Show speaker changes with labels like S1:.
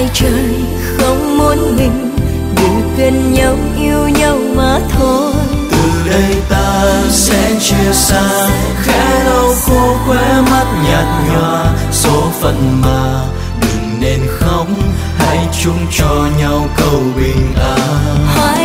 S1: trời không muốn mình được gần nhau yêu nhau mà thôi.
S2: Từ đây ta sẽ chia xa, khẽ lau khô khóe mắt nhạt nhòa. Số phận mà đừng nên khóc, hãy chung cho nhau câu bình an.